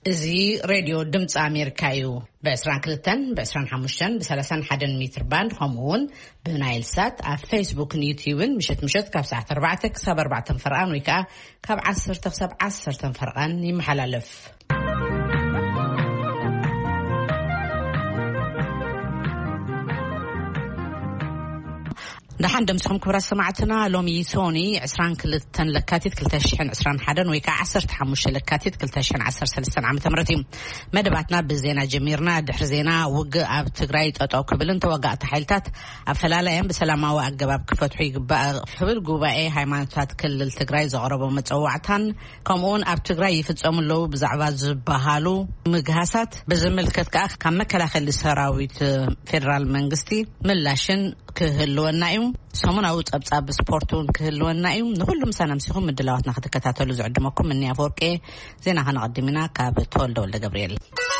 ازي راديو دمص امريكايو ب22 ب25 ب31 متر باند همون بنايل سات على فيسبوك ويوتيوب مشت كاب ساعه 4 كسب 4 فرقان ويكا كاب 10 تكسب 10 فرقان يمحللف دحين دمسكم كبرى سمعتنا لومي سوني عسران كلتن لكاتيت كلتشحن عسران حدن ويكا 15 لكاتيت كلتشحن 13 عام تمرتي مدباتنا بزينا جميرنا دحر زينا وق اب تግራይ ጠጠው ክብልን ተወጋእቲ ሓይልታት አፈላላየም በሰላማዊ አገባብ ክፈትሑ ይግባእ ክብል ጉባኤ ሃይማኖታት ክልል ትግራይ ዘقربው መጽዋዕታን ከምኡን ኣብ ትግራይ ይፍጸሙለው ብዛዕባ ዝበሃሉ ምግሃሳት በዘመልከት ካብ መከላኸሊ ሰራዊት ፌደራል መንግስቲ ምላሽን ክህልወና እዩ ሰሙናዊ ጸብጻብ ስፖርቱን ክህልወና እዩ ንሁሉም ሰናምሲኹም ምድላዋትና ከተከታተሉ ዝዕድመኩም እኒ አፈወርቄ ዜና ኸነቀድሚና ካብ ተወልደ ወልደ ገብርኤል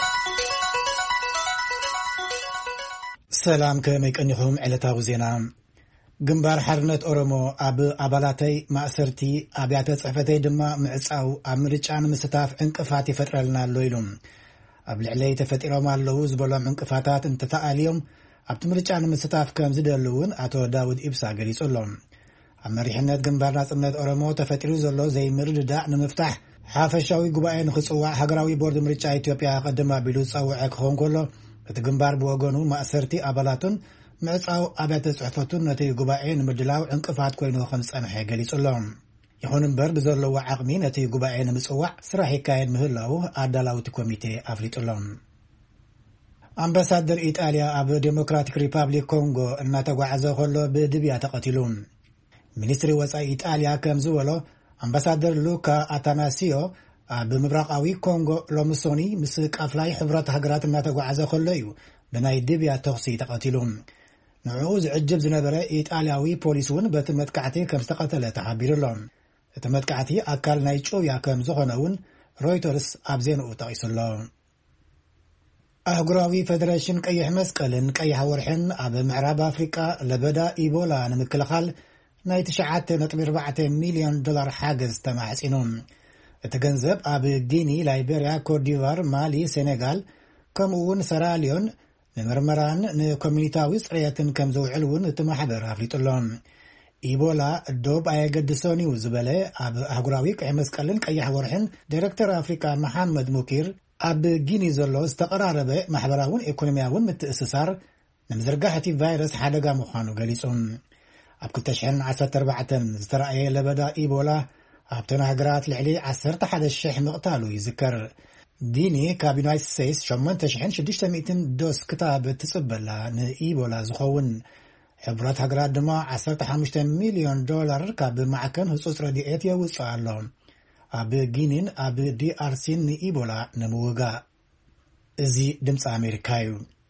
ሰላም ከመይቀኒኹም ዕለታዊ ዜና ግንባር ሓርነት ኦሮሞ ኣብ ኣባላተይ ማእሰርቲ ኣብያተ ጽሕፈተይ ድማ ምዕጻው ኣብ ምርጫን ምስታፍ ዕንቅፋት ይፈጥረልና ኣሎ ኢሎም ኣብ ልዕለይ ተፈጢሮም ኣለዉ ዝበሎም ዕንቅፋታት እንተተኣልዮም ኣብቲ ምርጫን ምስታፍ ከም ዝደልውን ኣቶ ዳውድ ኢብሳ ገሊጾሎም ኣብ መሪሕነት ግንባር ናጽነት ኦሮሞ ተፈጢሩ ዘሎ ዘይምርድዳእ ንምፍታሕ ሓፈሻዊ ጉባኤ ንኽጽዋዕ ሃገራዊ ቦርድ ምርጫ ኢትዮጵያ ቀደም ኣቢሉ ዝጸውዐ ክኸውን ከሎ እቲ ግንባር ብወገኑ ማእሰርቲ ኣባላቱን ምዕጻው ኣብያተ ጽሕፈቱን ነቲ ጉባኤ ንምድላው ዕንቅፋት ኮይኑ ከም ዝጸንሐ ገሊጹሎም ይኹን እምበር ብዘለዎ ዓቕሚ ነቲ ጉባኤ ንምጽዋዕ ስራሕ ይካየድ ምህላው ኣዳላውቲ ኮሚቴ ኣፍሊጡሎም አምባሳደር ኢጣሊያ ኣብ ዴሞክራቲክ ሪፐብሊክ ኮንጎ እናተጓዓዘ ከሎ ብድብያ ተቀቲሉ ሚኒስትሪ ወጻኢ ኢጣሊያ ከም ዝበሎ አምባሳደር ሉካ አታናሲዮ ኣብ ምብራቃዊ ኮንጎ ሎምሶኒ ምስ ቃፍላይ ሕብረት ሃገራት እናተጓዓዘ ከሎ እዩ ብናይ ድብያ ተኽሲ ተቀቲሉ ንዕኡ ዝዕጅብ ዝነበረ ኢጣሊያዊ ፖሊስ እውን በቲ መጥቃዕቲ ከም ዝተቀተለ ተሓቢሩሎም እቲ መጥቃዕቲ ኣካል ናይ ጮያ ከም ዝኾነውን ሮይተርስ ኣብ ዜንኡ ጠቂሱሎ أهجراوي فدراسيون قيح مسقلن قيح ورحن أب معراب أفريقيا لبدا إيبولا نمكلخال نايت شعات نطمير 4 مليون دولار حاجز تمحسينهم التجنزب أب غيني لايبيريا كورديفوار مالي سنغال كمون سراليون نمرمران نكومينيتاوي صرياتن كمزو علون تمحبر أفريقيا إيبولا الدوب أيقدسوني وزبالة أب أهجراوي قيح مسقلن قيح ورحن ديركتور أفريقيا محمد موكير ኣብ ጊኒ ዘሎ ዝተቀራረበ ማሕበራውን ኢኮኖሚያውን ምትእስሳር ንምዝርጋሕቲ ቫይረስ ሓደጋ ምዃኑ ገሊጾም ኣብ 2014 ዝተረኣየ ለበዳ ኢቦላ ኣብተን ሃገራት ልዕሊ 11,000 ምቕታሉ ይዝከር ጊኒ ካብ ዩናይትድ ስቴትስ 8600 ዶስ ክታብ ትጽበላ ንኢቦላ ዝኸውን ሕብረት ሃገራት ድማ 15 ሚሊዮን ዶላር ካብ ማዕከን ህጹጽ ረድኤት የውፅእ ኣሎ ኣብ ጊኒን ኣብ ዲአርሲን ንኢቦላ ንምውጋ እዚ ድምፂ ኣሜሪካ እዩ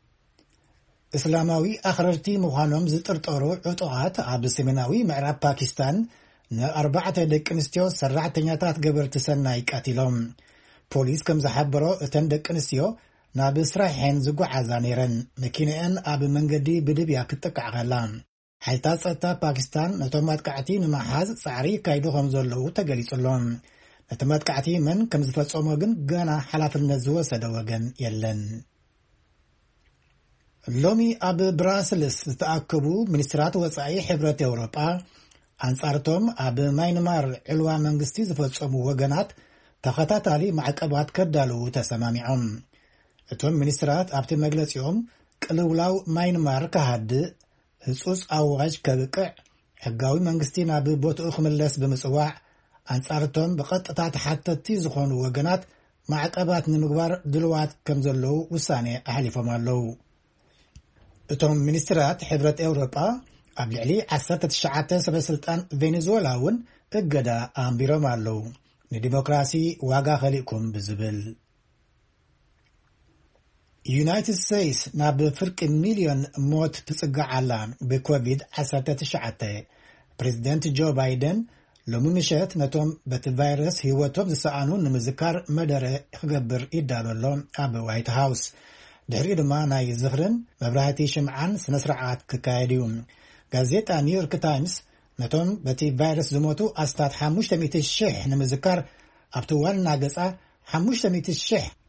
እስላማዊ ኣኽረርቲ ምዃኖም ዝጥርጠሩ ዕጡቓት ኣብ ሰሜናዊ ምዕራብ ፓኪስታን ን4 ደቂ ኣንስትዮ ሰራሕተኛታት ገበርቲ ሰናይ ቀቲሎም ፖሊስ ከም ዝሓበሮ እተን ደቂ ኣንስትዮ ናብ ስራሕን ዝጓዓዛ ነይረን መኪናን ኣብ መንገዲ ብድብያ ክትጠቅዕ ከላ ሓይልታት ጸጥታ ፓኪስታን ነቶም ኣጥቃዕቲ ንምሓዝ ጻዕሪ ካይዱ ከም ዘለዉ ተገሊጹሎም እቲ መጥቃዕቲ መን ከም ዝፈጸሞ ግን ገና ሓላፍነት ዝወሰደ ወገን የለን ሎሚ ኣብ ብራስልስ ዝተኣከቡ ሚኒስትራት ወጻኢ ሕብረት ኤውሮጳ አንጻርቶም ኣብ ማይንማር ዕልዋ መንግስቲ ዝፈጸሙ ወገናት ተኸታታሊ ማዕቀባት ከዳልው ተሰማሚዖም እቶም ሚኒስትራት ኣብቲ መግለጺኦም ቅልውላው ማይንማር ካሃድእ ህጹጽ ኣዋጅ ከብቅዕ ሕጋዊ መንግስቲ ናብ ቦትኡ ክምለስ ብምጽዋዕ አንጻርቶም በቀጥታ ተሓተቲ ዝኾኑ ወገናት ማዕቀባት ንምግባር ድልዋት ከም ዘለው ውሳኔ ኣሕሊፎም ኣለው እቶም ሚኒስትራት ሕብረት ኤውሮጳ ኣብ ልዕሊ 19 ሰበስልጣን ቬኔዙዌላ እውን እገዳ ኣንቢሮም ኣለው ንዲሞክራሲ ዋጋ ኸሊእኩም ብዝብል ዩናይትድ ስቴትስ ናብ ፍርቂ ሚሊዮን ሞት ትጽጋዓላ ብኮቪድ-19 ፕሬዚደንት ጆ ባይደን ሎሚ ምሸት ነቶም በቲ ቫይረስ ህይወቶም ዝሰኣኑ ንምዝካር መደረ ክገብር ይዳሎ ኣብ ዋይት ሃውስ ድሕሪ ድማ ናይ ዝኽርን መብራህቲ ሽምዓን ስነ ስርዓት ክካየድ እዩ ጋዜጣ ኒውዮርክ ታይምስ ነቶም በቲ ቫይረስ ዝሞቱ ኣስታት 500,000 ንምዝካር ኣብቲ ዋና ገጻ 500,000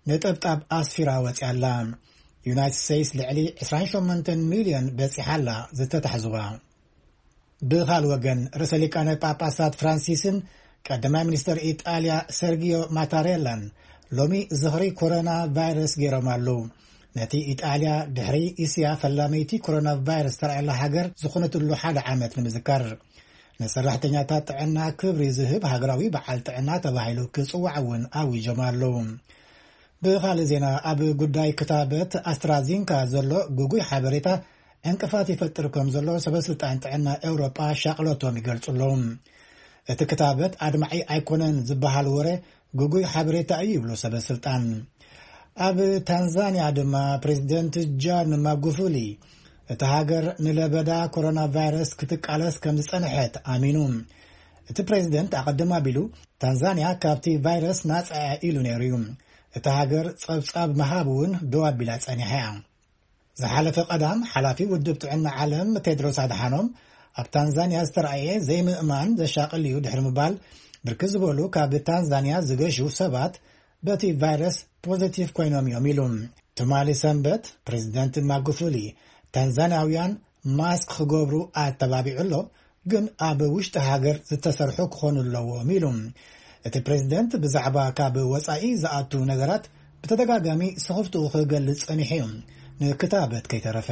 ነጠብጣብ ኣስፊራ ወፅያላ ዩናይትድ ስቴትስ ልዕሊ 28 ሚልዮን በፂሓላ ዝተታሕዝዋ ብኻል ወገን ርእሰ ሊቃነ ጳጳሳት ፍራንሲስን ቀዳማይ ሚኒስትር ኢጣልያ ሰርጊዮ ማታሬላን ሎሚ ዝኽሪ ኮሮና ቫይረስ ገይሮም ኣለዉ ነቲ ኢጣልያ ድሕሪ እስያ ፈላመይቲ ኮሮና ቫይረስ ተራእየላ ሃገር ዝኾነትሉ ሓደ ዓመት ንምዝካር ንሰራሕተኛታት ጥዕና ክብሪ ዝህብ ሃገራዊ በዓል ጥዕና ተባሂሉ ክጽዋዕ እውን ኣውጆም ኣለዉ ብኻልእ ዜና ኣብ ጉዳይ ክታበት ኣስትራዚንካ ዘሎ ጉጉይ ሓበሬታ እንቅፋት ይፈጥር ከም ዘሎ ሰበስልጣን ጥዕና ኤውሮጳ ሻቅለቶም ይገልጹሎም እቲ ክታበት ኣድማዒ ኣይኮነን ዝበሃል ወሬ ጉጉይ ሓበሬታ እዩ ይብሉ ሰበስልጣን ኣብ ታንዛንያ ድማ ፕሬዚደንት ጆን ማጉፉሊ እቲ ሃገር ንለበዳ ኮሮና ቫይረስ ክትቃለስ ከም ዝጸንሐት ኣሚኑ እቲ ፕሬዚደንት ኣቀድማ ቢሉ ታንዛንያ ካብቲ ቫይረስ ናጽአ ኢሉ ነይሩ እዩ እቲ ሃገር ጸብጻብ መሃብ እውን ደው ኣቢላ ጸኒሐ እያ ዝሓለፈ ቀዳም ሓላፊ ውድብ ጥዕና ዓለም ቴድሮስ ኣድሓኖም ኣብ ታንዛንያ ዝተረኣየ ዘይምእማን ዘሻቅል እዩ ድሕሪ ምባል ብርክት ዝበሉ ካብ ታንዛንያ ዝገሹ ሰባት በቲ ቫይረስ ፖዚቲቭ ኮይኖም እዮም ኢሉ ትማሊ ሰንበት ፕሬዚደንት ማጉፉሊ ታንዛንያውያን ማስክ ክገብሩ ኣተባቢዑሎ ግን ኣብ ውሽጢ ሃገር ዝተሰርሑ ክኾኑ ኣለዎም ኢሉ እቲ ፕሬዚደንት ብዛዕባ ካብ ወፃኢ ዝኣቱ ነገራት ብተደጋጋሚ ስኽፍቱ ክገልጽ ጸኒሑ እዩ ንክታበት ከይተረፈ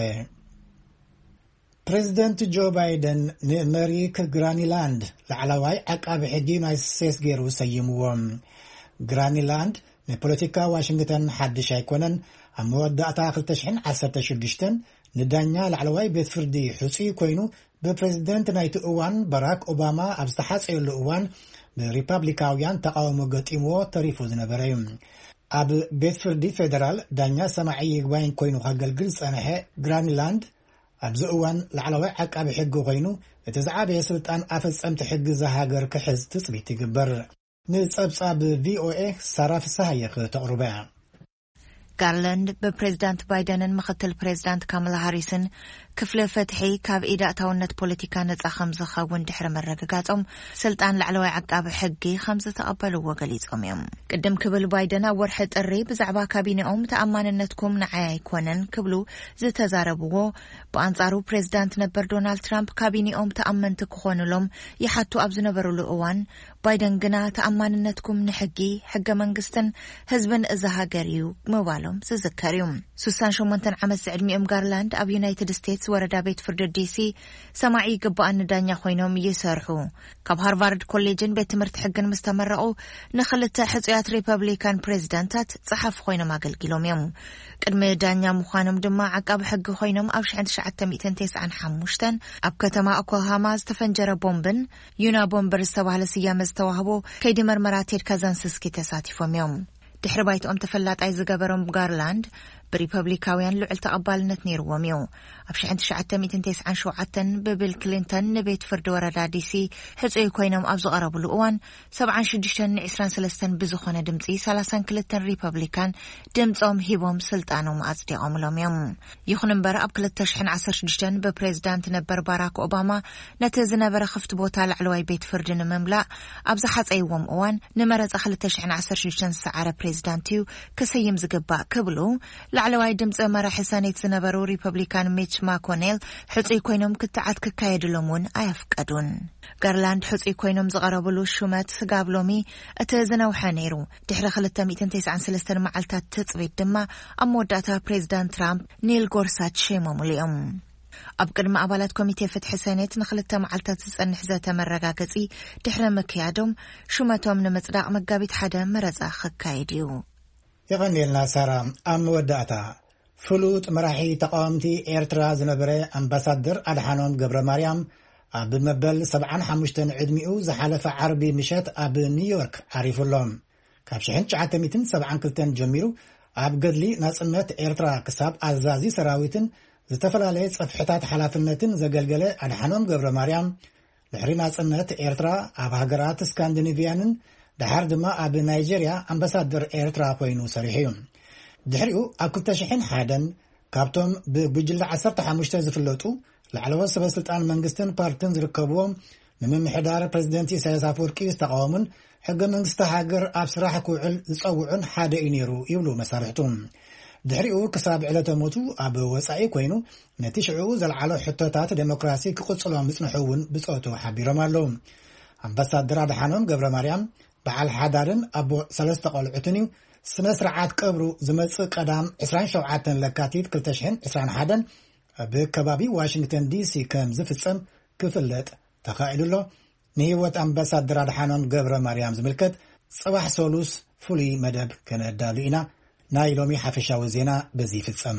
ፕሬዚደንት ጆ ባይደን ንመሪ ግራኒላንድ ላዕለዋይ ዓቃቢ ሕጊ ዩናይትድ ስቴትስ ገይሩ ሰይምዎም ግራኒላንድ ንፖለቲካ ዋሽንግተን ሓድሽ ኣይኮነን ኣብ መወዳእታ 2016 ንዳኛ ላዕለዋይ ቤት ፍርዲ ሕፁይ ኮይኑ ብፕሬዚደንት ናይቲ እዋን ባራክ ኦባማ ኣብ ዝተሓፀየሉ እዋን ብሪፐብሊካውያን ተቃውሞ ገጢምዎ ተሪፉ ዝነበረ እዩ ኣብ ቤት ፍርዲ ፌደራል ዳኛ ሰማዒ ይግባይን ኮይኑ ከገልግል ጸንሐ ግራኒላንድ ኣብዚ እዋን ላዕለዋይ ዓቃቢ ሕጊ ኮይኑ እቲ ዝዓበየ ስልጣን ኣፈጸምቲ ሕጊ ዝሃገር ክሕዝ ትፅቢት ይግበር ንጸብጻብ ቪኦኤ ሳራ ፍስሓየ ተቕርበ ጋርላንድ በፕሬዝዳንት ባይደንን ምክትል ፕሬዝዳንት ካማላ ሃሪስን ክፍለ ፈትሒ ካብ ኢዳእታውነት ፖለቲካ ነጻ ከም ዝኸውን ድሕሪ መረጋጋጾም ስልጣን ላዕለዋይ ዓቃቢ ሕጊ ከም ዝተቐበልዎ ገሊጾም እዮም ቅድም ክብል ባይደን ኣብ ወርሒ ጥሪ ብዛዕባ ካቢኔኦም ተኣማንነትኩም ንዓይ ኣይኮነን ክብሉ ዝተዛረብዎ ብኣንጻሩ ፕሬዝዳንት ነበር ዶናልድ ትራምፕ ካቢኔኦም ተኣመንቲ ክኾኑሎም ይሓቱ ኣብ ዝነበሩሉ እዋን ባይደን ግና ተኣማንነትኩም ንሕጊ ሕገ መንግስትን ህዝብን እዛ ሃገር እዩ ምባሎም ዝዝከር እዩ 68 ዓመት ዕድሚኦም ጋርላንድ ኣብ ዩናይትድ ስቴትስ ወረዳ ቤት ፍርዲ ዲሲ ሰማዒ ይግባእ ንዳኛ ኮይኖም ይሰርሑ ካብ ሃርቫርድ ኮሌጅን ቤት ትምህርቲ ሕግን ምስተመረቑ ንኽልተ ሕፁያት ሪፐብሊካን ፕሬዝዳንታት ጸሓፍ ኮይኖም ኣገልጊሎም እዮም ቅድሚ ዳኛ ምዃኖም ድማ ዓቃቢ ሕጊ ኮይኖም ኣብ 1995 ኣብ ከተማ ኦክላሆማ ዝተፈንጀረ ቦምብን ዩና ቦምበር ዝተባህለ ስያመ ዝተዋህቦ ከይዲ መርመራ ቴድ ካዛንስኪ ተሳቲፎም እዮም ድሕሪ ባይቶኦም ተፈላጣይ ዝገበሮም ጋርላንድ ብሪፐብሊካውያን ልዑል ተቐባልነት ነይርዎም እዩ ኣብ 1997 ብቢል ክሊንተን ንቤት ፍርዲ ወረዳ ዲሲ ሕፁይ ኮይኖም ኣብ ዝቐረብሉ እዋን 76-23 ብዝኾነ ድምፂ 32 ሪፐብሊካን ድምፆም ሂቦም ስልጣኖም ኣጽዲቖምሎም እዮም ይኹን እምበር ኣብ 2016 ብፕሬዝዳንት ነበር ባራክ ኦባማ ነቲ ዝነበረ ክፍቲ ቦታ ላዕለዋይ ቤት ፍርዲ ንምምላእ ኣብ ዝሓፀይዎም እዋን ንመረፃ 2016 ዝሰዓረ ፕሬዝዳንት እዩ ክሰይም ዝግባእ ክብሉ ላዕለዋይ ድምፂ መራሒ ሰኔት ዝነበሩ ሪፐብሊካን ሚች ማኮኔል ሕፁይ ኮይኖም ክትዓት ክካየድሎም እውን ኣየፍቀዱን ጋርላንድ ሕፁይ ኮይኖም ዝቐረብሉ ሹመት ስጋብ ሎሚ እቲ ዝነውሐ ነይሩ ድሕሪ 293 መዓልታት ትፅቢት ድማ ኣብ መወዳእታ ፕሬዝዳንት ትራምፕ ኒል ጎርሳች ሸይሞሙሉ እዮም ኣብ ቅድሚ ኣባላት ኮሚቴ ፍትሒ ሰኔት ንክልተ መዓልታት ዝጸንሕ ዘተ መረጋገጺ ድሕሪ ምክያዶም ሹመቶም ንምጽዳቕ መጋቢት 1 መረፃ ክካየድ እዩ يغنيلنا سارة أم وداتا فلوت مراحي تقامتي إيرترا زنبري أمباسادر أدحانوم قبر مريم أب مبل 75 عدميو زحالف عربي مشات أب نيويورك عريف اللهم كابشحن 970 جميرو أب قدلي ناسمت إيرترا كساب أزازي سراويتن زتفلالي صفحتات حلافنتن زقلقلي أدحانوم قبر مريم لحري ناسمت إيرترا أب هقرات سكاندينيفيانن دحر دما أب نيجيريا أمباسادر إيرترا كوينو سريحيون دحريو أكو تشحين حادن كابتوم بجل 15 زفلوتو لعلوه سبسلطان منغستن بارتن زركبوهم من محدار بريزيدنتي إساياس أفوركي استقامن ሕገ መንግስቲ ሃገር ኣብ ስራሕ ክውዕል ዝፀውዑን ሓደ እዩ ነይሩ ይብሉ መሳርሕቱም ድሕሪኡ ክሳብ ዕለተ ሞቱ ኣብ ወፃኢ ኮይኑ ነቲ ሽዑ ዘለዓሎ ሕቶታት ዴሞክራሲ ክቕፅሎም ዝጽንሑውን ብጾቱ ሓቢሮም ኣለዉ ኣምባሳደር ኣድሓኖም ገብረ ማርያም በዓል ሓዳርን ኣቦ 3 ቆልዑትን እዩ ስነ ስርዓት ቀብሩ ዝመጽእ ቀዳም 27 ለካቲት 2021 ብከባቢ ዋሽንግተን ዲሲ ከም ዝፍጸም ክፍለጥ ተኻኢሉሎ ንህይወት ኣምባሳደር ኣድሓኖም ገብረ ማርያም ዝምልከት ጽባሕ ሰሉስ ፍሉይ መደብ ከነዳሉ ኢና ናይ ሎሚ ሓፈሻዊ ዜና በዚ ይፍጸም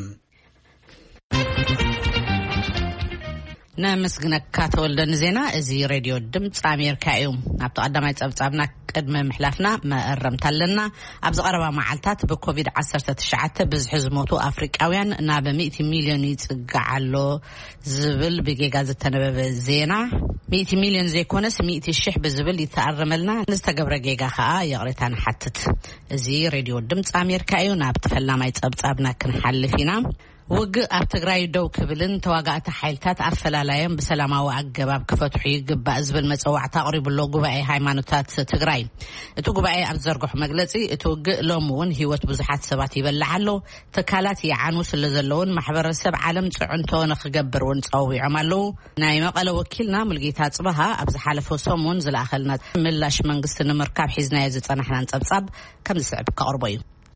نمسجنك كاتولدن زينا ازي راديو دمص امريكا يوم ابتو قداماي صبصابنا قدم محلافنا ما قرمتلنا ابز قربا معلتات بكوفيد 19 بزح زموتو افريقاويان نا ب 100 مليون يصقعلو زبل بجيغاز تنبب زينا 100 مليون زي كونس 100 شح بزبل يتعرملنا نستغبر جيغا خا يقريتان حتت ازي راديو دمص امريكا يوم ابتفلاماي صبصابنا كنحلفينا وق أبتغراي دو كبلن تواقعت حيلتات أفلالايم بسلامة وعقباب كفتح يقبا أزبل مسوع تقريب اللو قبعي هايمانوتات تغراي اتو قبعي أبزرقح مقلتي اتو قلومون هيوت بزحات سباتي بلعالو تكالات يعانوس اللزلون محبر السب عالم تعنتون خقبر ونصوي عمالو نايمة قالوا وكيلنا ملقيتات صبها أبزحالفو صومون زل أخلنا ملاش منقست نمركاب حيزنا يزيط أنحنا نصبصب كم زسعب كقربوي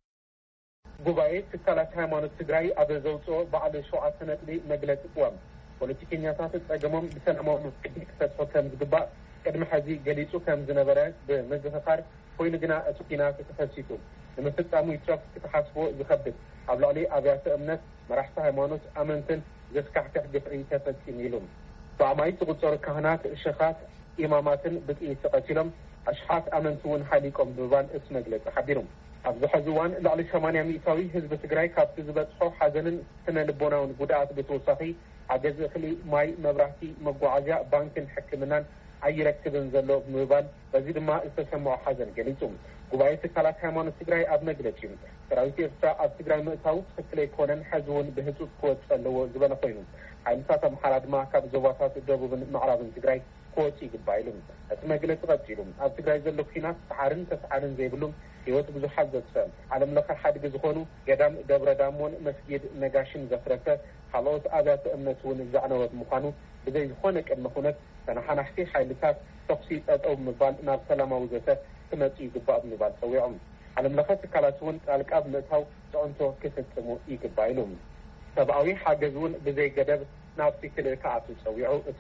ጉባኤ ትካላት ሃይማኖት ትግራይ አበዘውጾ ባዓል ሸውዓተ ነጥቢ መግለጽ ቆም ፖለቲከኛታት ጸገሞም በሰላማዊ መንገዲ ከተፈተም ዝግባ ቅድመ ሐዚ ገሊጹ ከም ዝነበረ በመዘፈኻር ኮይኑ ግና እሱኪና ተፈሲቱ ለመፈጻሙ ይትረፍ ከተሐስቦ ዝኸብድ ኣብ ላዕሊ አብያተ እምነት መራሕቲ ሃይማኖት አመንትን ዘስካሕከሕ ግፍዒ ተፈጽም ኢሎም በአማይ ተቆጠሩ ካህናት ሸኻት ኢማማትን ብጥይት ተቀትሎም አሽሓት አመንቱን ሓሊቆም ብባን እስ መግለጽ ሓቢሮም ኣብ ዝሕዝዋን ላዕሊ 80 ሚእታዊ ህዝቢ ትግራይ ካብቲ ዝበጽሖ ሓዘንን ስነ ልቦናውን ጉድኣት ብተወሳኺ ሓገዝ እኽሊ ማይ መብራህቲ መጓዓዝያ ባንክን ሕክምናን ኣይረክብን ዘሎ ብምባል በዚ ድማ ዝተሰምዖ ሓዘን ገሊጹ ጉባኤ ትካላት ሃይማኖት ትግራይ ኣብ መግለጺ ሰራዊት ኤርትራ ኣብ ትግራይ ምእታው ትክክል ኣይኮነን ሕዝውን ብህፁፅ ክወፅእ ኣለዎ ዝበለ ኮይኑ ሓይልታት ኣምሓራ ድማ ካብ ዞባታት ደቡብን ምዕራብን ትግራይ ክወፅእ ይግባእ እቲ መግለፂ ቀፂሉ ኣብ ትግራይ ዘሎ ኩናት ሰዓርን ተሰዓርን ዘይብሉም ህይወት ብዙሓት ዘጥፍእ ዓለም ለኸ ሓድጊ ዝኾኑ ገዳም ደብረ ዳሞን መስጊድ ነጋሽን ዘፍረሰ ካልኦት ኣብያተ እምነት እውን ዘዕነወት ምዃኑ ብዘይ ዝኾነ ቅድመ ኩነት ተናሓናሕቲ ሓይልታት ተኽሲ ጠጠው ምባል ናብ ሰላማዊ ዘተ ክመፁ ይግባእ ብምባል ፀዊዖም ዓለም ለኸ ትካላት እውን ጣልቃ ብምእታው ፅዕንቶ ክፍፅሙ ይግባእ ኢሎም ሰብኣዊ ሓገዝ እውን ብዘይ ገደብ ናብቲ ክልል ከኣቱ ፀዊዑ እቲ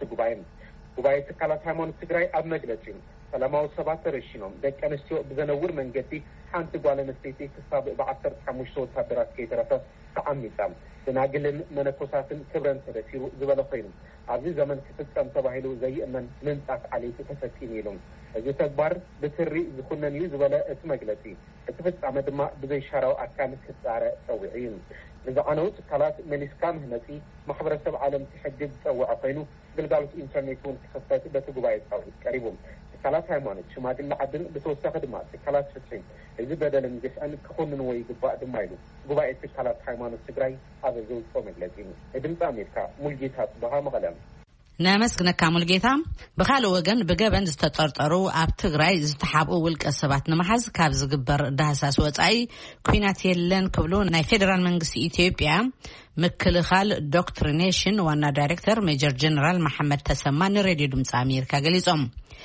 ጉባኤ ትካላት ሃይማኖት ትግራይ ኣብ መግለጺ ሰላማዊ ሰባት ተረሺኖም ደቂ ኣንስትዮ ብዘነውር መንገዲ ሓንቲ ጓል ኣንስተይቲ ክሳብ ብ15 ወታደራት ከይተረፈ ተዓሚፃ ብናግልን መነኮሳትን ክብረን ተደፊሩ ዝበለ ኮይኑ ኣብዚ ዘመን ክፍጸም ተባሂሉ ዘይእመን ምንጻፍ ዓሌት ተፈጺሙ ኢሎም እዚ ተግባር ብትሪ ዝኹነን እዩ ዝበለ እቲ መግለጺ እቲ ፍጻመ ድማ ብዘይ ሻራዊ ኣካል ክጻረ ፀዊዑ እዩ ንዝዓነው ትካላት መሊስካ ምህነፂ ማሕበረሰብ ዓለም ትሕግዝ ፀውዖ ኮይኑ ግልጋሎት ኢንተርኔት እውን ክኽፈት በቲ ጉባኤ ፃውዒት ቀሪቡ ትካላት ሃይማኖት ሽማግለ ዓድን ብተወሳኺ ድማ ትካላት ፍትሒ እዚ በደልን ግፍዕን ክኹንንዎ ይግባእ ድማ ኢሉ ጉባኤ ትካላት ሃይማኖት ትግራይ ኣብ ዘውፅኦ መግለፂ ድምፂ ኣሜሪካ ሙልጌታ ጽባሃ መቐለም نامسكنك كاملجيتا بخالو وجن بجبن استطرطروا أب تجري استحبوا والكسبات نمحز كابز جبر دهساس وتعي كوينات يلن كبلون ناي فيدرال منجس إثيوبيا مكل خال دوكترينيشن وانا دايركتور ميجر جنرال محمد تسمان راديو دمص أمريكا جليزهم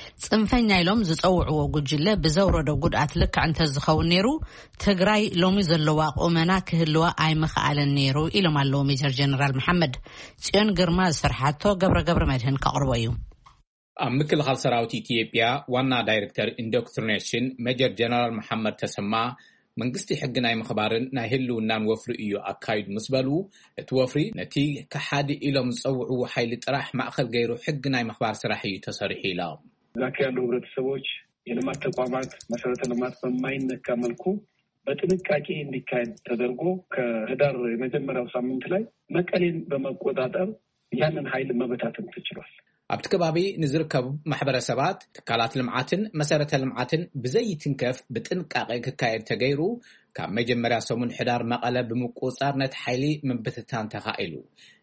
صنفنا يلوم زتوعوا وجودله بزورو دو قدعت لك عن تزخون نيرو تجري لومي زلواق أمنا كهلوا أي مخال النيرو إلى ما لو ميجر جنرال محمد سيون جرماز فرحته قبر مدهن كأرويو مكل خال سراوت إثيوبيا وانا دايركتور إندوكترينيشن ميجر جنرال محمد تسمى منقستي حقنا أي مخبارن ناهلو نان وفرو إيو أكايد مسبالو توفري نتي كحادي إلى مصوعو حيل تراح مأخذ غيرو حقنا أي مخبار سراحي تصريحي لهم لكن نورة سووش يلما تقامات مسألة لمات بماين كاملكو بتنكاكي انديكاين تدرقو كهدار مجمرة وصامنت لاي مكالين بمقوداتر يانن حيل مبتاتن تجرس ኣብቲ ከባቢ ንዝርከቡ ማሕበረሰባት ትካላት ልምዓትን መሰረተ ልምዓትን ብዘይ ትንከፍ ብጥንቃቄ ክካየድ ተገይሩ ካብ መጀመርያ ሰሙን ሕዳር መቐለ ብምቁጻር ነቲ ሓይሊ ምብትታን ተኻኢሉ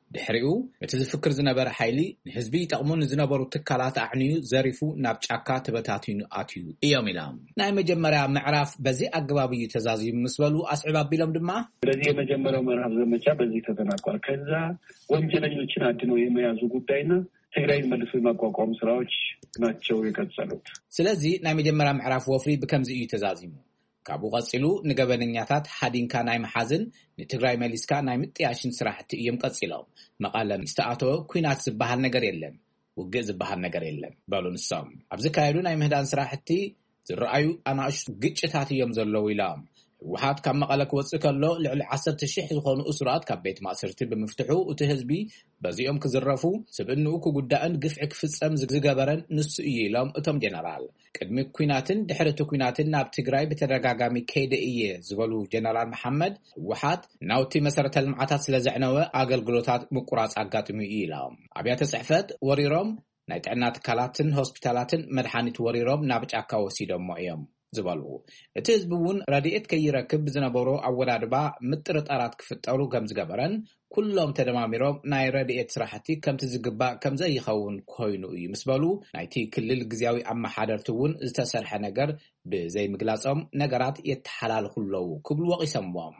ድሕሪኡ እቲ ዝፍክር ዝነበረ ሓይሊ ንህዝቢ ጠቕሙን ዝነበሩ ትካላት ኣዕንዩ ዘሪፉ ናብ ጫካ ተበታቲኑ ኣትዩ እዮም ኢሎም ናይ መጀመርያ ምዕራፍ በዚ ኣገባብ እዩ ተዛዚሙ ምስ በሉ ኣስዕብ ኣቢሎም ድማ ስለዚህ የመጀመሪያው ምዕራፍ ዘመቻ በዚህ ተጠናቋል። ከዛ ወንጀለኞችን አድኖ የመያዙ ጉዳይና ትግራይ መልሶ የማቋቋም ስራዎች ናቸው የቀጠሉት። ስለዚህ ናይ መጀመርያ ምዕራፍ ወፍሪ ብከምዚ እዩ ተዛዚሙ ካብኡ ቀፂሉ ንገበነኛታት ሓዲንካ ናይ መሓዝን ንትግራይ መሊስካ ናይ ምጥያሽን ስራሕቲ እዮም ቀፂሎም መቐለ ምስተኣተወ ኩናት ዝበሃል ነገር የለን ውግእ ዝበሃል ነገር የለን በሉ ንሶም ኣብዚ ካይዱ ናይ ምህዳን ስራሕቲ ዝረኣዩ ኣናእሽቱ ግጭታት እዮም ዘለዉ ኢሎም ህወሓት ካብ መቐለ ክወፅእ ከሎ ልዕሊ 10,000 ዝኾኑ እስራት ካብ ቤት ማእሰርቲ ብምፍትሑ እቲ ህዝቢ በዚኦም ክዝረፉ ስብእንኡ ክጉዳእን ግፍዒ ክፍፀም ዝገበረን ንሱ እዩ ኢሎም እቶም ጀነራል ቅድሚ ኩናትን ድሕሪ ኩናትን ናብ ትግራይ ብተደጋጋሚ ከይደ እየ ዝበሉ ጀነራል መሐመድ ህወሓት ናውቲ መሰረተ ልምዓታት ስለዘዕነወ ኣገልግሎታት ምቁራፅ ኣጋጥሙ እዩ ኢሎም ኣብያተ ጽሕፈት ወሪሮም ናይ ጥዕና ትካላትን ሆስፒታላትን መድሓኒት ወሪሮም ናብ ጫካ ወሲዶሞ እዮም ዝበሉ እቲ ህዝቢ እውን ረድኤት ከይረክብ ዝነበሮ ኣወዳድባ ምጥርጣራት ክፍጠሩ ከም ዝገበረን ኩሎም ተደማሚሮም ናይ ረድኤት ስራሕቲ ከምቲ ዝግባእ ከም ዘይኸውን ኮይኑ እዩ ምስ በሉ ናይቲ ክልል ግዝያዊ ኣመሓደርቲ እውን ዝተሰርሐ ነገር ብዘይምግላጾም ነገራት የተሓላልፉለው ክብሉ ወቂሰምዎም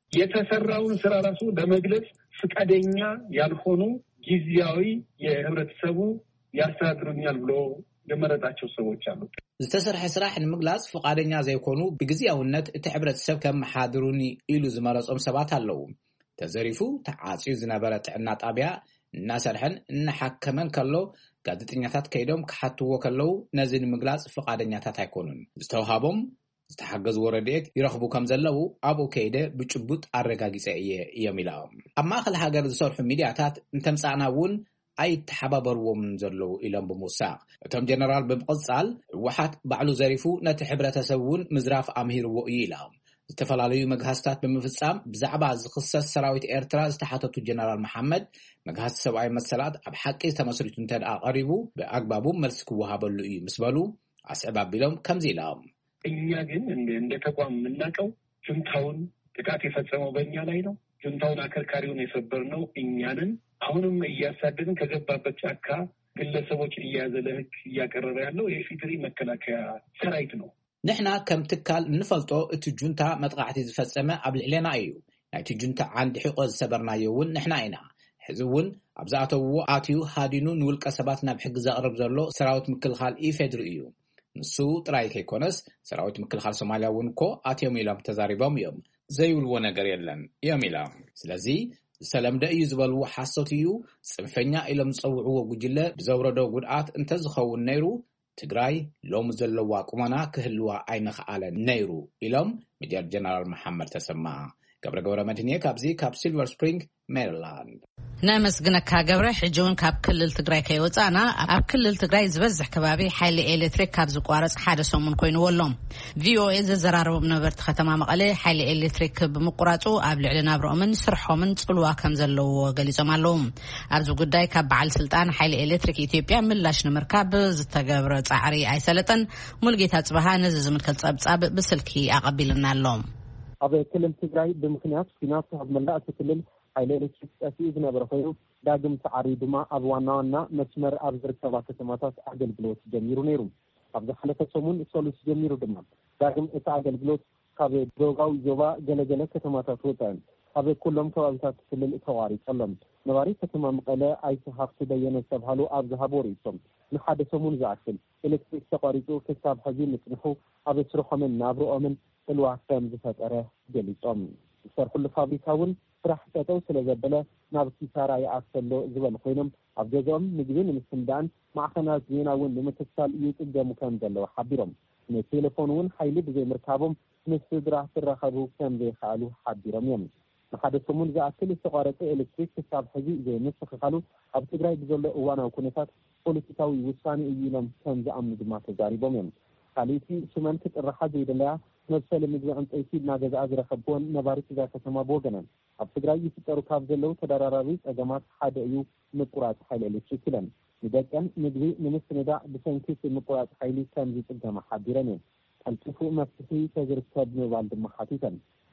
የተሰራውን ስራ ራሱ ለመግለጽ ፈቃደኛ ያልሆኑ ጊዜያዊ የህብረተሰቡ ያስተዳድሩኛል ብሎ የመረጣቸው ሰዎች አሉ። ዝተሰርሐ ስራሕ ንምግላጽ ፈቃደኛ ዘይኮኑ ብግዚያውነት እቲ ሕብረተሰብ ከም መሓድሩኒ ኢሉ ዝመረጾም ሰባት ኣለዉ። ተዘሪፉ ተዓጽዩ ዝነበረ ጥዕና ጣብያ እናሰርሐን እናሓከመን ከሎ ጋዜጠኛታት ከይዶም ክሓትዎ ከለው ነዚ ንምግላጽ ፈቃደኛታት ኣይኮኑን። ዝተውሃቦም ዝተሓገዙ ረድኤት ይረኽቡ ከም ዘለዉ ኣብኡ ከይደ ብጭቡጥ ኣረጋጊጸ እዮም ኢሎም ኣብ ማእኸል ሃገር ዝሰርሑ ሚድያታት እንተምጻእና እውን ኣይተሓባበርዎም ዘለዉ ኢሎም ብምውሳኽ እቶም ጀነራል ብምቕጻል ህወሓት ባዕሉ ዘሪፉ ነቲ ሕብረተሰብ እውን ምዝራፍ ኣምሂርዎ እዩ ኢሎም ዝተፈላለዩ መግሃስታት ብምፍጻም ብዛዕባ ዝኽሰስ ሰራዊት ኤርትራ ዝተሓተቱ ጀነራል መሐመድ መግሃስ ሰብኣዊ መሰላት ኣብ ሓቂ ተመስሪቱ እንተደኣ ቀሪቡ ብኣግባቡ መልሲ ክወሃበሉ እዩ ምስ በሉ ኣስዕብ ኣቢሎም ከምዚ ኢሎም እኛ ግን እንደ ተቋም የምናውቀው ጁንታውን ጥቃት የፈጸመው በእኛ ላይ ነው። ጁንታውን አከርካሪውን የሰበርነው እኛንን አሁንም እያሳደድን ከገባበት ጫካ ግለሰቦችን እያያዘ ለህግ እያቀረበ ያለው የኢፌዴሪ መከላከያ ሰራዊት ነው። ንሕና ከም ትካል እንፈልጦ እቲ ጁንታ መጥቃዕቲ ዝፈጸመ ኣብ ልዕልና እዩ ናይቲ ጁንታ ዓንዲ ሕቆ ዝሰበርናዮ እውን ንሕና ኢና ሕዚ እውን ኣብ ዝኣተውዎ ኣትዩ ሃዲኑ ንውልቀ ሰባት ናብ ሕጊ ዘቕርብ ዘሎ ሰራዊት ምክልኻል ኢፌዴሪ እዩ ንሱ ጥራይ ከይኮነስ ሰራዊት ምክልኻል ሶማልያ እውን እኮ ኣትዮም ኢሎም ተዛሪቦም እዮም ዘይብልዎ ነገር የለን እዮም ኢሎም ስለዚ ሰለምደ እዩ ዝበልዎ ሓሶት እዩ ጽንፈኛ ኢሎም ዝጸውዕዎ ጉጅለ ብዘውረዶ ጉድኣት እንተዝኸውን ነይሩ ትግራይ ሎም ዘለዋ ቁመና ክህልዋ ኣይንኽኣለን ነይሩ ኢሎም ሜጀር ጀነራል መሐመድ ተሰማ ገብረ መድህንየ ካብዚ ካብ ሲልቨር ስፕሪንግ ሜሪላንድ ናመስግነካ ገብረ ሕጂውን ካብ ክልል ትግራይ ከይወፃና ኣብ ክልል ትግራይ ዝበዝሕ ከባቢ ሓይሊ ኤሌክትሪክ ካብ ዝቋረጽ ሓደ ሰሙን ኮይኑወሎም ቪኦኤ ዘዘራረቦም ነበርቲ ከተማ መቐለ ሓይሊ ኤሌክትሪክ ብምቁራጹ ኣብ ልዕሊ ናብሮምን ስርሖምን ጽልዋ ከም ዘለዎ ገሊጾም ኣለዉ ኣብዚ ጉዳይ ካብ በዓል ስልጣን ሓይሊ ኤሌክትሪክ ኢትዮጵያ ምላሽ ንምርካብ ዝተገብረ ጻዕሪ ኣይሰለጠን ሙልጌታ ጽባሃ ነዚ ዝምልከት ጸብጻብ ብስልኪ ኣቐቢልና ኣሎም ኣብ ክልል ትግራይ ብምክንያት ኩናት ኣብ መላእ ክልል ሓይሊ ኤሌክትሪክ ጠፊኡ ዝነበረ ኮይኑ ዳግም ተዓሪ ድማ ኣብ ዋና መስመር ኣብ ዝርከባ ከተማታት ኣገልግሎት ጀሚሩ ነይሩ ኣብ ዝሓለፈ ሰሙን ሰሉስ ጀሚሩ ድማ ዳግም እቲ ኣገልግሎት ካብ ዶጋዊ ዞባ ገለገለ ከተማታት ወፅአን ኣብ ኩሎም ከባቢታት ክልል ተዋሪጾም ነባሪ ከተማ መቐለ ኣይተሃፍቲ በየነ ዝተባሃሉ ኣብ ዝሃቦር እዮም ንሓደ ሰሙን ዝኣክል ኤሌክትሪክ ተቋሪጹ ክሳብ ሕዚ ምጽንሑ ኣብ ስርሖምን ናብሮኦምን ጽልዋ ከም ዝፈጠረ ገሊጾም ዝሰርሑሉ ፋብሪካ እውን ስራሕ ጠጠው ስለዘበለ ናብ ኪሳራ ይኣተሎ ዝበሉ ኮይኖም ኣብ ገዛኦም ምግቢ ንምስንዳን ማዕኸናት ዜና እውን ንምትካል ይጥገሙ ከም ዘለዉ ሓቢሮም ንቴሌፎን እውን ሓይሊ ብዘይምርካቦም ምስ ስድራ ክራኸቡ ከም ዘይከኣሉ ሓቢሮም እዮም ንሓደ ሰሙን ዝኣክል ዝተቋረፀ ኤሌክትሪክ ክሳብ ሕዚ ዘይምስኽኻሉ ኣብ ትግራይ ብዘሎ እዋናዊ ኩነታት ፖለቲካዊ ውሳኔ እዩ ኢሎም ከም ዝኣምኑ ድማ ተዛሪቦም እዮም ካልእቲ ሽመንቲ ጥራሓ ዘይደለያ መብሰል ምግቢ ዕንጨይቲ እናገዝኣ ዝረኸብዎን ነባሪት እዛ ከተማ ብወገነን ኣብ ትግራይ ይፍጠሩ ካብ ዘለው ተደራራቢ ፀገማት ሓደ እዩ ምቁራጽ ሓይሊ ኤሌክትሪክ ኢለን ንደቀን ምግቢ ንምስንዳእ ብሰንኪት ምቁራጽ ሓይሊ ከም ዝጽገማ ሓቢረን እዮም ቀልጢፉ መፍትሒ ተዝርከብ ምባል ድማ ሓቲተን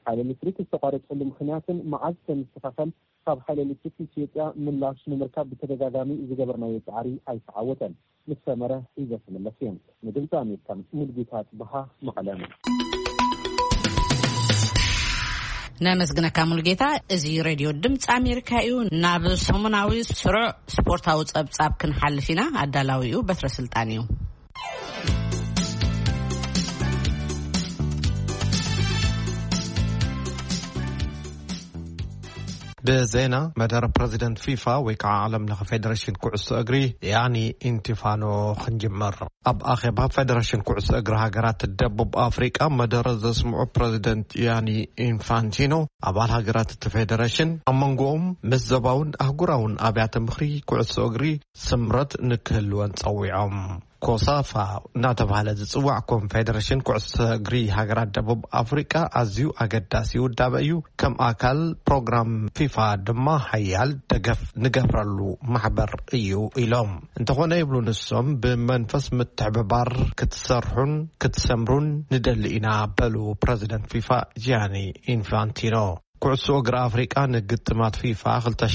ሓይሊ ኤሌክትሪክ ዝተቋረፀሉ ምክንያትን መዓዝ ተመስተኻኸል ካብ ሓይሊ ኤሌክትሪክ ኢትዮጵያ ምላሽ ንምርካብ ብተደጋጋሚ ዝገበርናዮ ፃዕሪ ኣይተዓወተን ምስ ሰመረ ሒዘ ተመለስ እዮም ንድምፂ ኣሜሪካ ሙልጌታ ጽባሃ መቐለ ነመስግነካ ሙልጌታ እዚ ሬድዮ ድምፂ ኣሜሪካ እዩ ናብ ሰሙናዊ ስሩዕ ስፖርታዊ ጸብጻብ ክንሓልፍ ኢና ኣዳላዊኡ በትረ ስልጣን እዩ بزينا مدار بريزيدنت فيفا ويكا عالم لغا فيدريشن كوعس اغري يعني انتفانو خنجمر اب اخباب فيدريشن كوعس اغري هاغرات الدبوب افريقيا مدار زسمعو بريزيدنت يعني انفانتينو ابال هاغرات الفيدريشن امنغوم مزباون اهغراون ابيات مخري كوعس اغري سمرت نكلوان صويعم كوسافا ناتبهاله زصواع كونفدريشن كوعس اغري هاغرات دبوب افريقيا ازيو اغداسي ودابيو كم اكل بروجرام فيفا دما حيال دغف نغفرلو محبر ايو إلوم انتخونا يبلو نسوم بمنفس متعببار كتسرحون كتسمرون ندلئنا بلو بريزيدنت فيفا جاني انفانتينو كوعس اغري افريقيا نغتمات فيفا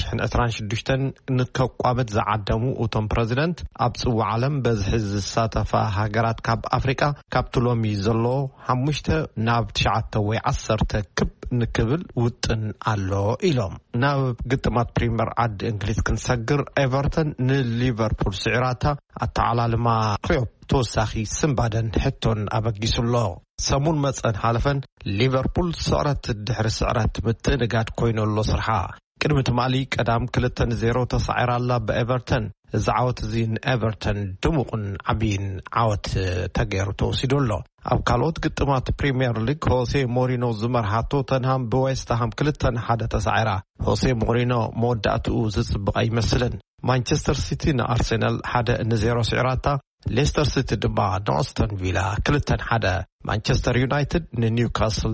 2026 نكقامت زعدمو اوتوم بريزيدنت ابصو عالم بزحز الساتفا هاغرات كاب افريقيا كابتلومي زلو 5 ناب 9 وي 10 كب نكبل وطن الله إلهم ناب قطمات بريمير عد انجليز كنسجر ايفرتون نليفربول سعراتا التعالى لما قيوب توساخي سنبادن حتون أبقيسو الله سمون مصن حالفن ليفربول سعرت الدحر سعرت متنقاد كوينو الله صرحا كلمة مالي قدام 2-0 تسعير الله بإيفرتون زعوت زين إيفرتون دموقن عبين عوت تغيرو توسيدو الله أب كالوت قطمات بريمير ليج هوسي مورينو زمرها توتنهام بويستهام 2-1 تسعيرا هوسي مورينو موداتو زصبق أي مثلن مانشستر سيتي أرسنال 1-0 سعراتا ليستر سيتي دبا نوستن فيلا 2-1 مانشستر يونايتد نيوكاسل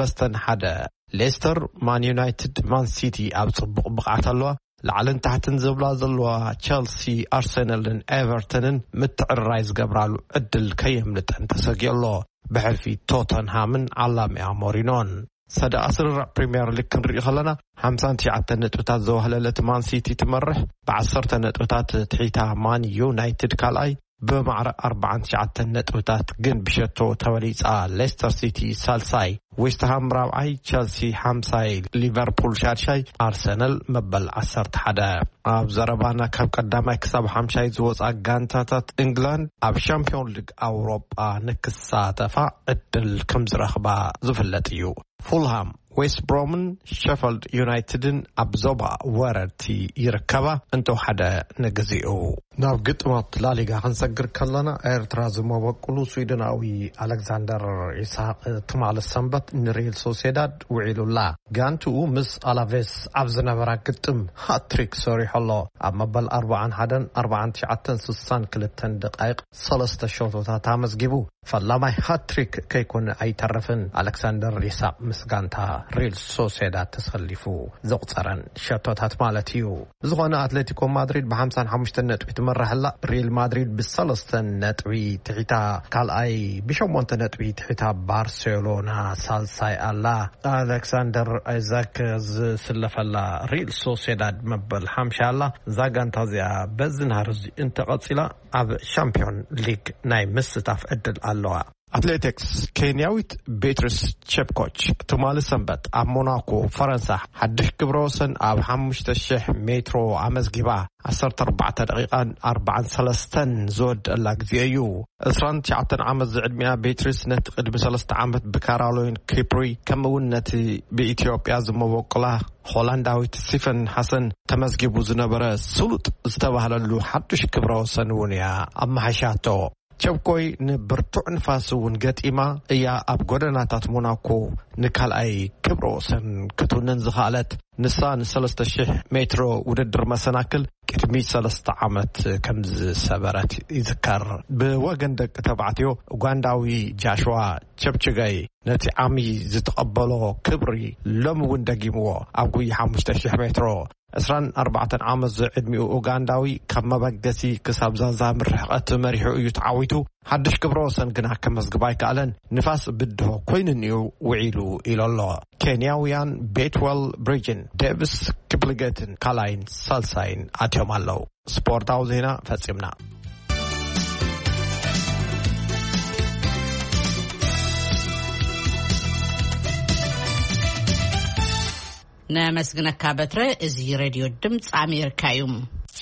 3-1 ليستر مان يونايتد مان سيتي أب صبق بقعت الله لعلن تحتن زبلا زلوا تشيلسي أرسنال إيفرتون متعرايز قبرالو عدل كيملتن تسقي الله بحرفي توتنهام علامي مورينون سدا أسرع بريمير ليج كنري خلنا 59 نقطات زوهللت مان سيتي تمرح ب10 نقطات تحيتا مان يونايتد كالاي بمعر 49 نقطات جن بشتو توليص ليستر سيتي سالساي ويستهام رابعي تشيلسي 5 ليفربول شارشاي أرسنال مبل 11 اب زربانا كاب قدامي كسب 5 زوص غانتاتات انجلاند اب شامبيون ليج اوروبا نكساتفا عدل كم زرخبا زفلطيو فولهام ويست برومن شيفيلد يونايتدن ابزوبا ورتي يركبا انتو حدا نغزيو ناب قطمات لا ليغا هنسجر كلنا ايرترا زموقلو سويدناوي الكسندر إسحاق تمال السنبت نريل سوسيداد وعيلولا غانتو مس الافيس ابزنبرا قطم هاتريك سوري الله اما بل 4-1 دقائق 3 شوطات تامزغبو فلما هاتريك كيكون اي طرفن الكسندر إسحاق مسغانتا ريل سوسيداد تسخلفو زقصرن شوطات مالتيو زغنا اتلتيكو مدريد ب55 نقطه تمرح لا ريال مدريد ب3 نقطه تحتا كالاي ب8 نقطه تحتا بارسلونا سالساي الله الكسندر ايزاك سلفلا ريل سوسيداد مبل حمشا الله زاغانتازيا بزنهارز انت قصيلا اب شامبيون ليج ناي مستاف ادل الله اتليتكس كينياويت بيترس تشيبكوتش تمال سنبت اب موناكو فرنسا حدش كبروسن اب 5000 مترو امزغبا 14 دقيقة 4 زود اللاكزيو اسران تعطن عمز زعدميا بيترس نتقد ب3 عامت بكارولين كيبري كمونتي بإثيوبيا زموقلا هولنداويت سيفن حسن تمزغبو زنبره سلط استبهللو حدش كبروسن ونيا اما حشاتو تشبكوي نبرتو نفاسون قطيما ايا اب غودناتات موناكو نكالاي كبروسن كتونن زخالت نسان 3000 مترو وددر مسناكل قدمي 3 عامت كمز سبرات يذكر بوغن دق تبعتيو اوغانداوي جاشوا تشبچغاي نتي عامي زتقبلو كبري لم وندقيمو ابغي 5000 مترو 24 عامز عدميو اوغانداوي كما بقدسي كسابزازا مرحقت مريحو يتعاويتو حدش كبروسن كنا كمزغباي كالن نفاس بدو كويننيو وعيلو الى الله ኬንያውያን ቤትዌል ብሪጅን ዴቪስ ክፕልጌትን ካላይን ሳልሳይን ኣትዮም ኣለው። ስፖርታዊ ዜና ፈጺምና። نمسگنك بتر ازي راديو دمت أمريكا يوم.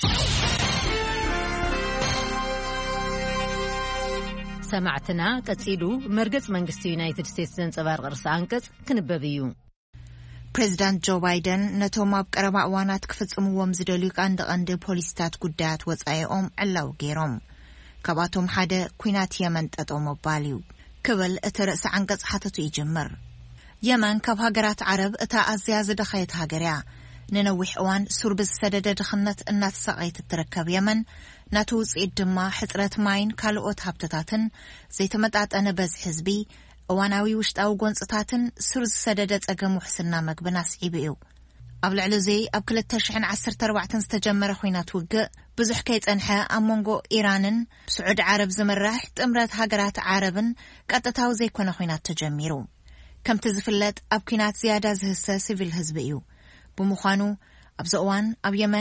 سمعتنا كتسيدو مرقص منغستي يونايتد ستيتس زنصبار قرص أنقص كنببيو. بريزيدنت جو بايدن نتوم بقرب أوانات كفصموهم زدليو عند بوليسات قدات وصايኦም علاو غيرهم. كباتهم حدا كوينات يمن تطوم باليو. كبل اترأس عنقص حتتو يجمر. يمن كاب هاجرات عرب اتا ازياز دخيت هاجريا ننوح اوان سوربز سدد دخنت النات ساقيت تركب يمن ناتوز إدما حترات ماين كالوت هابتتاتن زي تمتعت أنا بز حزبي اواناوي وشت او قنصتاتن سورز سددت اقامو حسنا مقبناس عيبئو قبل علوزي ابكل التشحن 14 استجمر خوينات وقع بزح كيت انحا امونغو ايرانن سعود عرب زمراح تمرات هاجرات عربن قطتاو زي كون خوينات تجميرو كم تزفلت أبكينات زيادة زهسة سيفيل هزبئيو بمخانو أبزقوان أب يمن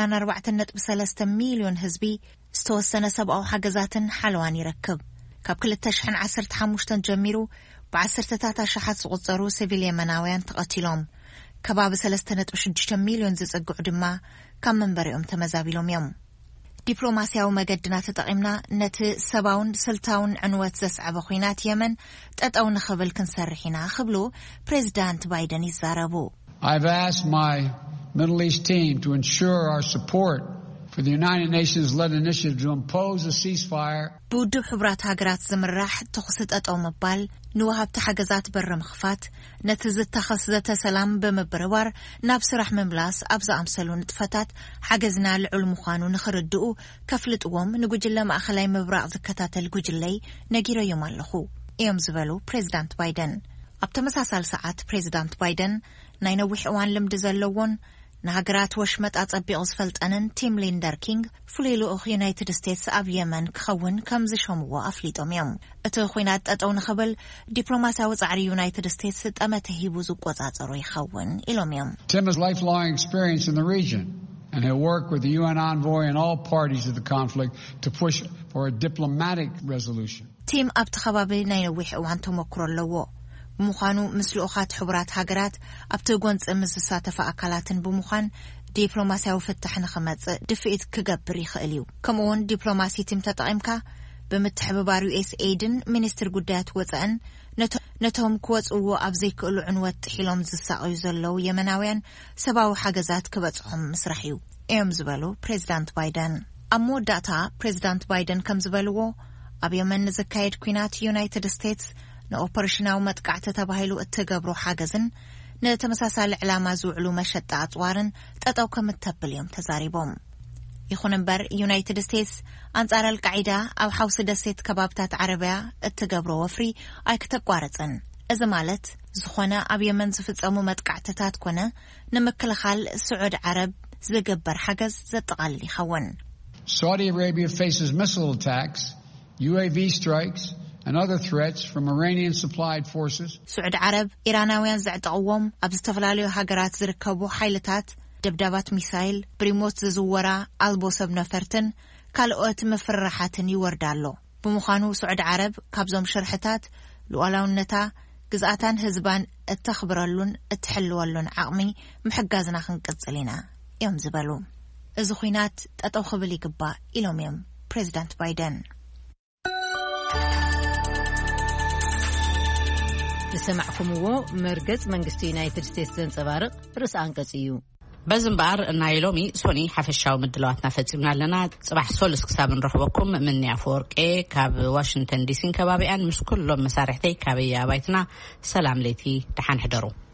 24.3 مليون هزبي استوسنا 7 حجزات حلوان يركب كاب كل التشحن 15 جميرو ب10 شحات صغصرو سيفيل يمناويان تقتلهم كباب 3.6 مليون زيزقع دما كم من بريهم تمزابيلهم يوم دبلوماسياو مجدنا تطعمنا نت سباون سلتاون عنوات زسعب خوينات يمن تأتاو نخبل كنسرحينا خبلو بريزيدنت بايدن يزاربو. I've asked my Middle East team to ensure our support for the United Nations-led initiative to impose a ceasefire. بودو حبرات هاجرات زمراح تخصت أتاو مبال نوهب تحجزات بر مخفات نتزت تخصدت سلام بمبروار نابس رح مملاس أبزا أمسلون تفتات حجزنا العلم خانو نخردو كفلت أوم نجوجلا ما أخلاي مبرع زكتات الجوجلي نجيرو يوم اللخو يوم زبالو بريزيدنت بايدن أبتمساسال ساعات بريزيدنت بايدن نينوح أوان لمدزلوون نهاجرات وشمت أتصبي أصفلت أنن تيم ليندر كينج فليلو أخ يونايتد ستيتس أب يمن كخون كمزشهم وأفليتهم يوم أتوخينات أتون خبل دبلوماسيا وزعري يونايتد ستيتس تأمته بوزوك وزعزرو يخون إلهم يوم. Tim has lifelong experience in the region and he'll work with the UN envoy and all parties of the conflict to push for a diplomatic resolution. تيم أبتخبابي نينوح وعنتم وكرولو بمخانو مثل أخات حبرات هاجرات أبتغونت مزسات فأكلاتن بمخان دبلوماسيا وفتحنا خمات دفئت كجبري خاليو كمون دبلوماسي تم تطعمك بمتحببار US ايدن منستر قدات وزن نتهم كوات أو أبزيك أولو عنوات حيلهم زساقو يزلو يمناوين سباو حاجزات كبتهم مسرحيو ايم زبالو بريزيدنت بايدن أمو داتا بريزيدنت بايدن كم زبالو أب يمن نزكايد كوينات يونايتد ستيتس نأوبرشناو متقعت تباهيلو اتقابرو حاجزن نتمساسال علامة زوعلو مشت عطوارن تأتاو كمتبل يوم تزاريبهم يخون بر يونايتد ستيتس أنصار القاعدة أو حوص دسيت كبابتات عربية اتقابرو وفري أي كتقوارتن إذا مالت زخونا أبي من زفت أمو متقعتتات كونا نمكل خال سعود عرب زقبر حاجز زتقالي خون. Saudi Arabia faces missile attacks, UAV strikes and other threats from Iranian-supplied forces. سعود عرب إيراناويان زعتقوم أبستفلاليو هاجرات زركبو حيلتات دبدابات ميسايل بريموت زوورا ألبو سبنا فرتن كالوقت مفرحاتن يوردالو بمخانو سعود عرب كابزوم شرحتات لولاون نتا جزءاتان هزبان اتخبرلون اتحلوالون عقمي محقازنا خنقصلينا يوم زبالو ازخوينات تتوخبلي قبا إلوم يوم بريزيدنت بايدن. لسمعكم هو مرقز منغستي يونايتد ستيتس زنصبارق رس أنقصيو بزنبار نايلومي سوني حفشاو مدلواتنا فتسمنا لنا صباح سولس كساب نرحبكم من نيافورك كاب واشنطن دي سي كبابيان مش كلهم مسارحتي كابيا بايتنا سلام ليتي تحان حضروا